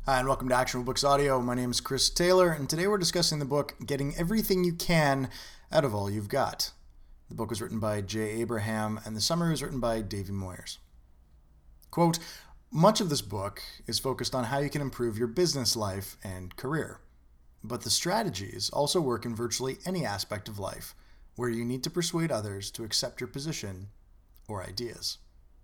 Hi, and welcome to Actionable Books Audio. My name is Chris Taylor, and today we're discussing the book Getting Everything You Can Out of All You've Got. The book was written by Jay Abraham, and the summary was written by Davey Moyers. Quote, much of this book is focused on how you can improve your business life and career. But the strategies also work in virtually any aspect of life where you need to persuade others to accept your position or ideas.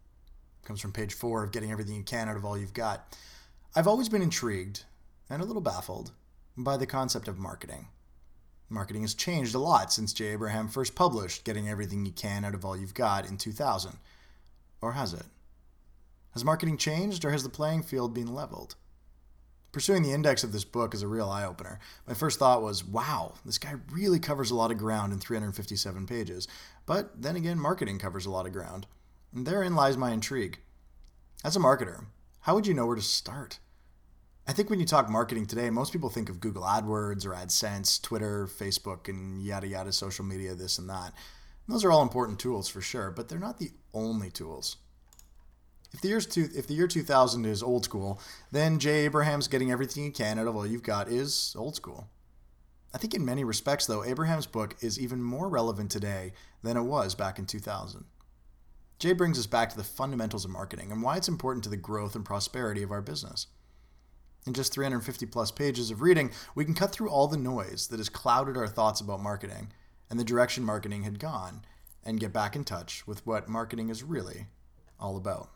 It comes from page 4 of Getting Everything You Can Out of All You've Got. I've always been intrigued and a little baffled by the concept of marketing. Marketing has changed a lot since Jay Abraham first published Getting Everything You Can Out of All You've Got in 2000. Or has it? Has marketing changed, or has the playing field been leveled? Pursuing the index of this book is a real eye-opener. My first thought was, wow, this guy really covers a lot of ground in 357 pages. But then again, marketing covers a lot of ground. And therein lies my intrigue. As a marketer, how would you know where to start? I think when you talk marketing today, most people think of Google AdWords or AdSense, Twitter, Facebook, and yada yada, social media, this and that. And those are all important tools for sure, but they're not the only tools. If the year 2000 is old school, then Jay Abraham's Getting Everything You Can Out of All You've Got is old school. I think in many respects, though, Abraham's book is even more relevant today than it was back in 2000. Jay brings us back to the fundamentals of marketing and why it's important to the growth and prosperity of our business. In just 350 plus pages of reading, we can cut through all the noise that has clouded our thoughts about marketing and the direction marketing had gone and get back in touch with what marketing is really all about.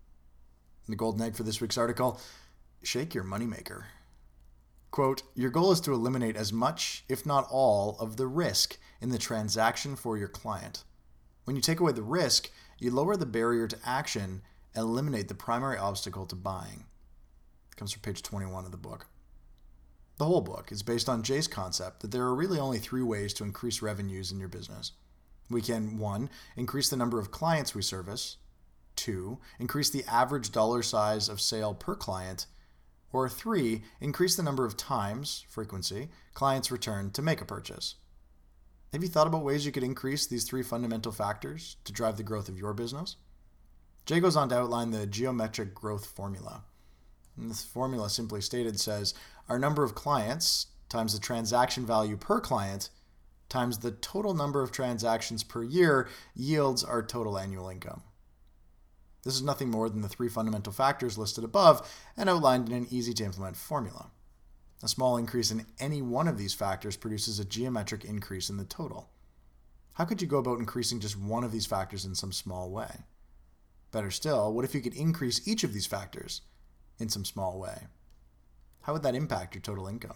The golden egg for this week's article, shake your moneymaker. Quote, your goal is to eliminate as much, if not all, of the risk in the transaction for your client. When you take away the risk, you lower the barrier to action and eliminate the primary obstacle to buying. It comes from page 21 of the book. The whole book is based on Jay's concept that there are really only 3 ways to increase revenues in your business. We can, 1, increase the number of clients we service, 2, increase the average dollar size of sale per client, or 3, increase the number of times, frequency, clients return to make a purchase. Have you thought about ways you could increase these 3 fundamental factors to drive the growth of your business? Jay goes on to outline the geometric growth formula. And this formula, simply stated, says our number of clients times the transaction value per client times the total number of transactions per year yields our total annual income. This is nothing more than the 3 fundamental factors listed above and outlined in an easy-to-implement formula. A small increase in any one of these factors produces a geometric increase in the total. How could you go about increasing just one of these factors in some small way? Better still, what if you could increase each of these factors in some small way? How would that impact your total income?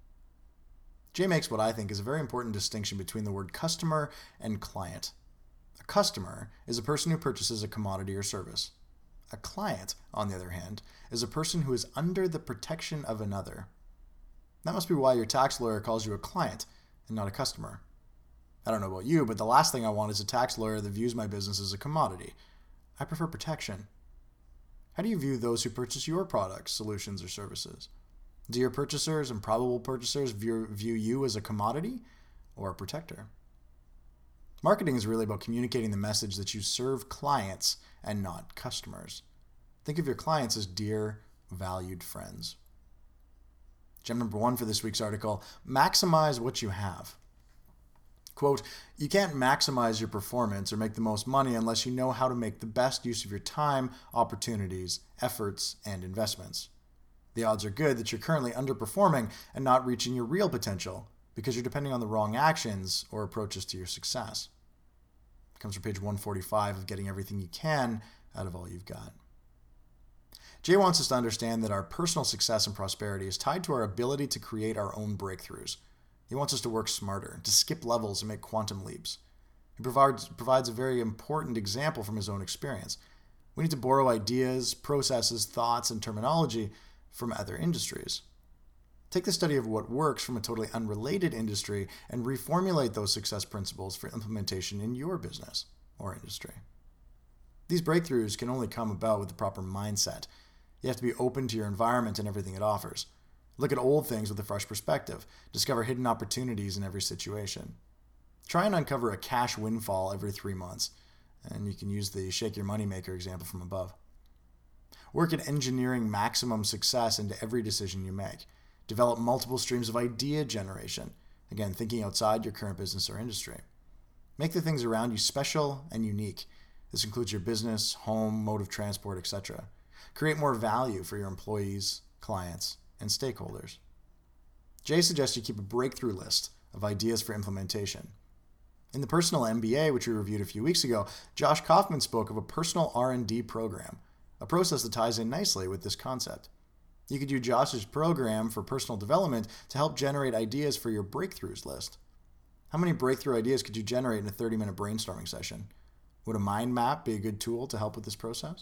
Jay makes what I think is a very important distinction between the word customer and client. A customer is a person who purchases a commodity or service. A client, on the other hand, is a person who is under the protection of another. That must be why your tax lawyer calls you a client and not a customer. I don't know about you, but the last thing I want is a tax lawyer that views my business as a commodity. I prefer protection. How do you view those who purchase your products, solutions, or services? Do your purchasers and probable purchasers view you as a commodity or a protector? Marketing is really about communicating the message that you serve clients and not customers. Think of your clients as dear, valued friends. Gem number 1 for this week's article, maximize what you have. Quote, you can't maximize your performance or make the most money unless you know how to make the best use of your time, opportunities, efforts, and investments. The odds are good that you're currently underperforming and not reaching your real potential because you're depending on the wrong actions or approaches to your success. It comes from page 145 of Getting Everything You Can Out of All You've Got. Jay wants us to understand that our personal success and prosperity is tied to our ability to create our own breakthroughs. He wants us to work smarter, to skip levels and make quantum leaps. He provides a very important example from his own experience. We need to borrow ideas, processes, thoughts, and terminology from other industries. Take the study of what works from a totally unrelated industry and reformulate those success principles for implementation in your business or industry. These breakthroughs can only come about with the proper mindset. You have to be open to your environment and everything it offers. Look at old things with a fresh perspective. Discover hidden opportunities in every situation. Try and uncover a cash windfall every 3 months. And you can use the shake your moneymaker example from above. Work at engineering maximum success into every decision you make. Develop multiple streams of idea generation. Again, thinking outside your current business or industry. Make the things around you special and unique. This includes your business, home, mode of transport, etc. Create more value for your employees, clients, and stakeholders. Jay suggests you keep a breakthrough list of ideas for implementation. In the Personal MBA, which we reviewed a few weeks ago, Josh Kaufman spoke of a personal R&D program, a process that ties in nicely with this concept. You could use Josh's program for personal development to help generate ideas for your breakthroughs list. How many breakthrough ideas could you generate in a 30-minute brainstorming session? Would a mind map be a good tool to help with this process?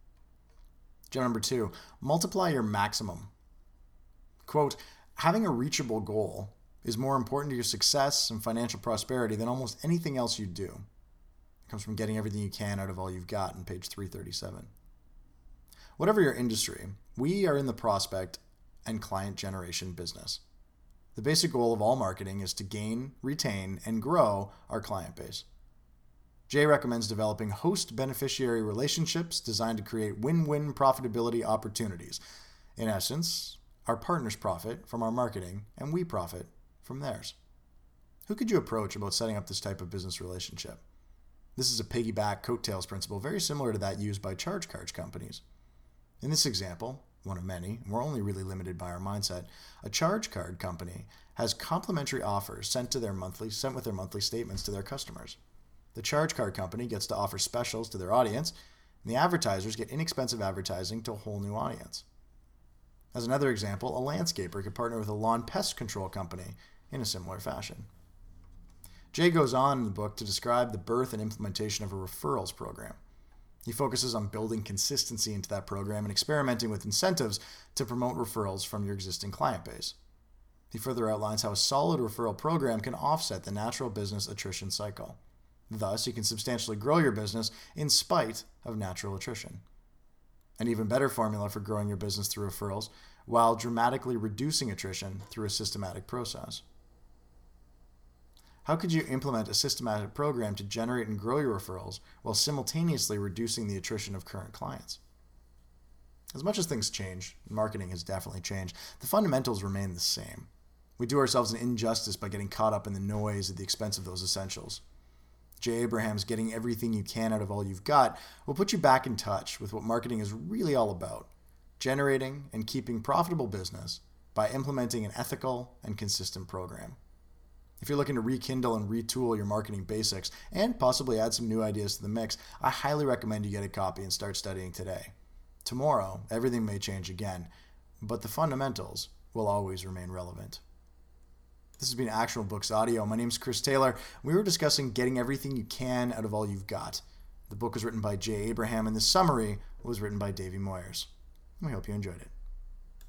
Gem number 2, multiply your maximum. Quote, having a reachable goal is more important to your success and financial prosperity than almost anything else you do. It comes from Getting Everything You Can Out of All You've Got on page 337. Whatever your industry, we are in the prospect and client generation business. The basic goal of all marketing is to gain, retain, and grow our client base. Jay recommends developing host-beneficiary relationships designed to create win-win profitability opportunities. In essence, our partners profit from our marketing, and we profit from theirs. Who could you approach about setting up this type of business relationship? This is a piggyback coattails principle very similar to that used by charge card companies. In this example, one of many, and we're only really limited by our mindset, a charge card company has complimentary offers sent with their monthly statements to their customers. The charge card company gets to offer specials to their audience, and the advertisers get inexpensive advertising to a whole new audience. As another example, a landscaper could partner with a lawn pest control company in a similar fashion. Jay goes on in the book to describe the birth and implementation of a referrals program. He focuses on building consistency into that program and experimenting with incentives to promote referrals from your existing client base. He further outlines how a solid referral program can offset the natural business attrition cycle. Thus, you can substantially grow your business in spite of natural attrition. An even better formula for growing your business through referrals while dramatically reducing attrition through a systematic process. How could you implement a systematic program to generate and grow your referrals while simultaneously reducing the attrition of current clients? As much as things change, marketing has definitely changed, the fundamentals remain the same. We do ourselves an injustice by getting caught up in the noise at the expense of those essentials. Jay Abraham's Getting Everything You Can Out of All You've Got will put you back in touch with what marketing is really all about, generating and keeping profitable business by implementing an ethical and consistent program. If you're looking to rekindle and retool your marketing basics and possibly add some new ideas to the mix, I highly recommend you get a copy and start studying today. Tomorrow, everything may change again, but the fundamentals will always remain relevant. This has been Actionable Books Audio. My name is Chris Taylor. We were discussing Getting Everything You Can Out of All You've Got. The book was written by Jay Abraham, and the summary was written by Davey Moyers. We hope you enjoyed it.